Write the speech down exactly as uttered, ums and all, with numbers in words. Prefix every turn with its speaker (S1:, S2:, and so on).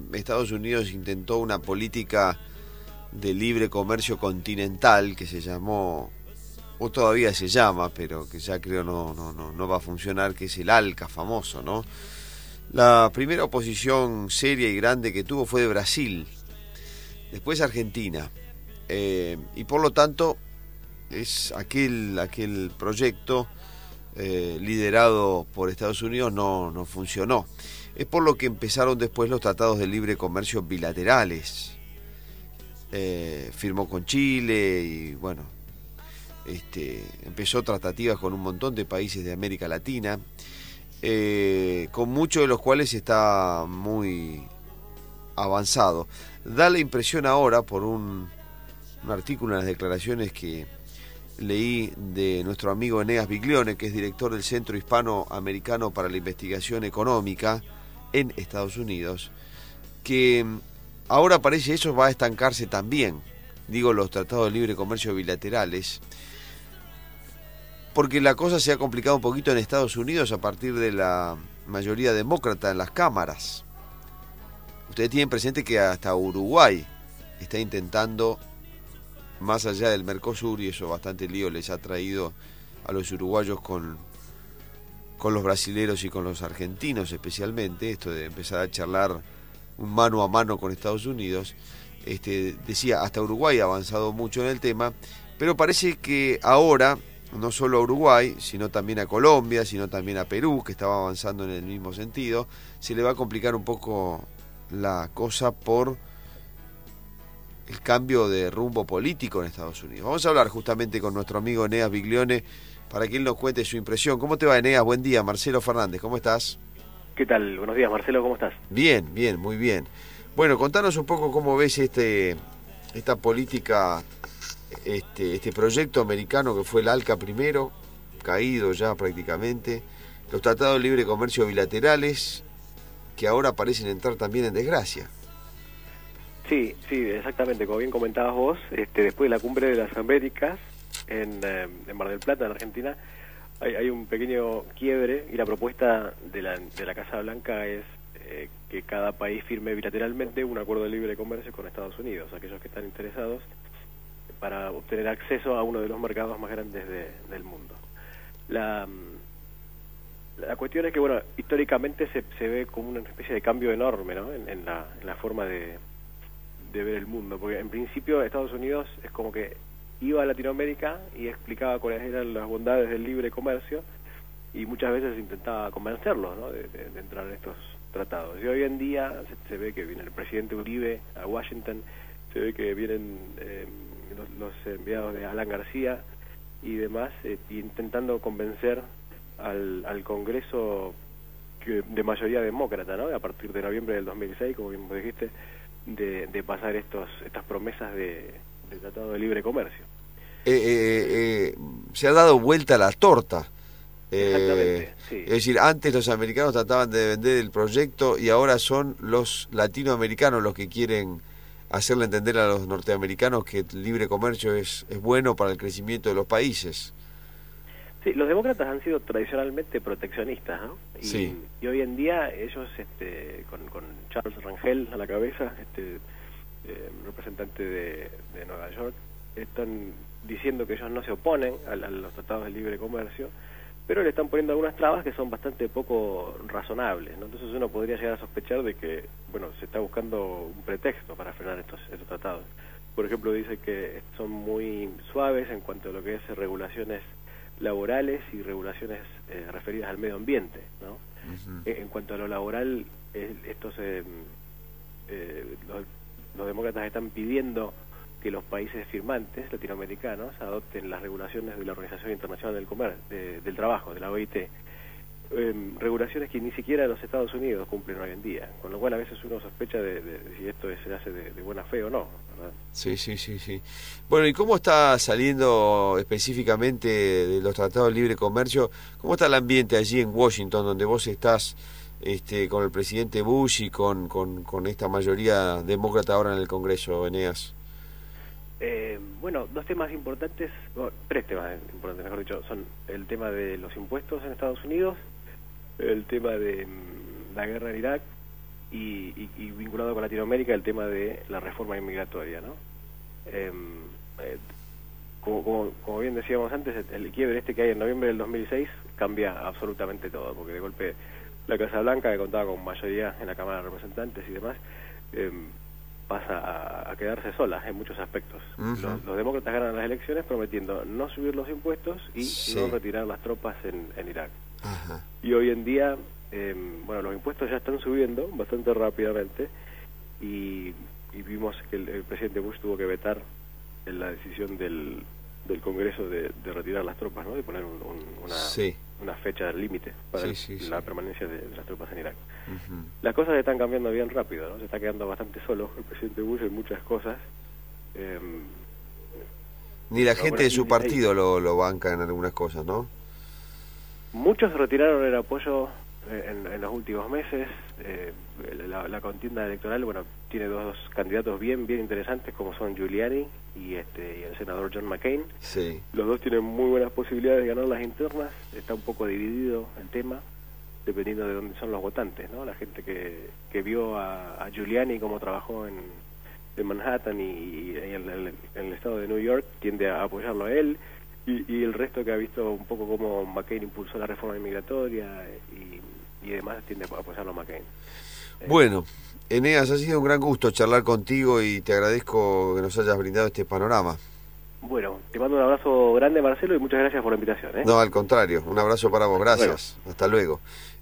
S1: Estados Unidos intentó una política de libre comercio continental que se llamó, o todavía se llama, pero que ya creo no, no, no, no va a funcionar, que es el ALCA famoso, ¿no? La primera oposición seria y grande que tuvo fue de Brasil, después Argentina, eh, y por lo tanto es aquel, aquel proyecto eh, liderado por Estados Unidos no, no funcionó. Es por lo que empezaron después los tratados de libre comercio bilaterales. Eh, firmó con Chile y bueno, este, empezó tratativas con un montón de países de América Latina, eh, con muchos de los cuales está muy avanzado. Da la impresión ahora, por un, un artículo en las declaraciones que leí de nuestro amigo Eneas Biglione, que es director del Centro Hispanoamericano para la Investigación Económica en Estados Unidos, que ahora parece eso va a estancarse también, digo, los tratados de libre comercio bilaterales, porque la cosa se ha complicado un poquito en Estados Unidos a partir de la mayoría demócrata en las cámaras. Ustedes tienen presente que hasta Uruguay está intentando, más allá del Mercosur, y eso bastante lío les ha traído a los uruguayos con, con los brasileros y con los argentinos especialmente, esto de empezar a charlar un mano a mano con Estados Unidos. Este, decía, hasta Uruguay ha avanzado mucho en el tema, pero parece que ahora, no solo a Uruguay, sino también a Colombia, sino también a Perú, que estaba avanzando en el mismo sentido, se le va a complicar un poco la cosa por el cambio de rumbo político en Estados Unidos. Vamos a hablar justamente con nuestro amigo Eneas Biglione para que él nos cuente su impresión. ¿Cómo te va, Eneas? Buen día. Marcelo Fernández, ¿cómo estás?
S2: ¿Qué tal? Buenos días, Marcelo, ¿cómo estás?
S1: Bien, bien, muy bien. Bueno, contanos un poco cómo ves este esta política, este, este proyecto americano que fue el ALCA primero, caído ya prácticamente, los tratados de libre comercio bilaterales, que ahora parecen entrar también en desgracia.
S2: Sí, sí, exactamente, como bien comentabas vos, este, después de la cumbre de las Américas en, eh, en Mar del Plata, en Argentina, hay, hay un pequeño quiebre y la propuesta de la, de la Casa Blanca es eh, que cada país firme bilateralmente un acuerdo de libre comercio con Estados Unidos, aquellos que están interesados, para obtener acceso a uno de los mercados más grandes de, del mundo. La, la cuestión es que, bueno, históricamente se, se ve como una especie de cambio enorme, ¿no?, en, en, la, en la forma de de ver el mundo, porque en principio Estados Unidos es como que iba a Latinoamérica y explicaba cuáles eran las bondades del libre comercio y muchas veces intentaba convencerlos, ¿no?, de, de, de entrar en estos tratados. Y hoy en día se, se ve que viene el presidente Uribe a Washington, se ve que vienen eh, los, los enviados de Alan García y demás, eh, intentando convencer al, al Congreso que, de mayoría demócrata, ¿no?, a partir de noviembre del dos mil seis, como bien dijiste, De, de pasar estos estas promesas de, de tratado de libre comercio.
S1: Eh, eh, eh, se ha dado vuelta la torta.
S2: Exactamente,
S1: eh,
S2: sí.
S1: Es decir, antes los americanos trataban de vender el proyecto y ahora son los latinoamericanos los que quieren hacerle entender a los norteamericanos que el libre comercio es, es bueno para el crecimiento de los países.
S2: Sí, los demócratas han sido tradicionalmente proteccionistas, ¿no? Y,
S1: sí.
S2: y hoy en día ellos, este, con, con Charles Rangel a la cabeza, este eh, representante de, de Nueva York, están diciendo que ellos no se oponen a, a los tratados de libre comercio, pero le están poniendo algunas trabas que son bastante poco razonables, ¿no? Entonces uno podría llegar a sospechar de que, bueno, se está buscando un pretexto para frenar estos, estos tratados. Por ejemplo, dice que son muy suaves en cuanto a lo que es regulaciones laborales y regulaciones eh, referidas al medio ambiente, ¿no? Uh-huh. En, en cuanto a lo laboral, eh, estos eh, eh, los, los demócratas están pidiendo que los países firmantes latinoamericanos adopten las regulaciones de la Organización Internacional del Comercio, de, del Trabajo, de la O I T, eh, regulaciones que ni siquiera los Estados Unidos cumplen hoy en día, con lo cual a veces uno sospecha de, de, de si esto se hace de, de buena fe o no, ¿verdad?
S1: Sí, sí, sí, sí. Bueno, ¿y cómo está saliendo específicamente de los tratados de libre comercio? ¿Cómo está el ambiente allí en Washington, donde vos estás este, con el presidente Bush y con, con, con esta mayoría demócrata ahora en el Congreso, Eneas?
S2: Eh, bueno, dos temas importantes, bueno, tres temas importantes, mejor dicho, son el tema de los impuestos en Estados Unidos, el tema de mmm, la guerra en Irak y, y, y vinculado con Latinoamérica el tema de la reforma inmigratoria, ¿no? Eh, eh, como, como, como bien decíamos antes, el quiebre este que hay en noviembre del dos mil seis cambia absolutamente todo, porque de golpe la Casa Blanca, que contaba con mayoría en la Cámara de Representantes y demás, eh, pasa a, a quedarse sola en muchos aspectos. Uh-huh. los, los demócratas ganan las elecciones prometiendo no subir los impuestos y sí. no retirar las tropas en, en Irak. Uh-huh. Y hoy en día, eh, bueno, los impuestos ya están subiendo bastante rápidamente y, y vimos que el, el presidente Bush tuvo que vetar en la decisión del, del Congreso de, de retirar las tropas, ¿no? De poner un, un, una, sí. una fecha límite para sí, sí, la sí. permanencia de, de las tropas en Irak. Uh-huh. Las cosas están cambiando bien rápido, ¿no? Se está quedando bastante solo el presidente Bush en muchas cosas. Eh,
S1: Ni la gente de su partido lo, lo banca en algunas cosas, ¿no?
S2: Muchos retiraron el apoyo en, en los últimos meses. Eh, la, la contienda electoral, bueno, tiene dos candidatos bien bien interesantes, como son Giuliani y este y el senador John McCain.
S1: Sí.
S2: Los dos tienen muy buenas posibilidades de ganar las internas. Está un poco dividido el tema, dependiendo de dónde son los votantes, ¿no? La gente que, que vio a, a Giuliani cómo trabajó en, en Manhattan y, y en, el, en el estado de New York tiende a apoyarlo a él. Y, y el resto que ha visto un poco cómo McCain impulsó la reforma inmigratoria y, y demás tiende a apoyarlo a McCain.
S1: Bueno, Eneas, ha sido un gran gusto charlar contigo y te agradezco que nos hayas brindado este panorama.
S2: Bueno, te mando un abrazo grande, Marcelo, y muchas gracias por la invitación, ¿eh?
S1: No, al contrario, un abrazo para vos, gracias. Bueno. Hasta luego.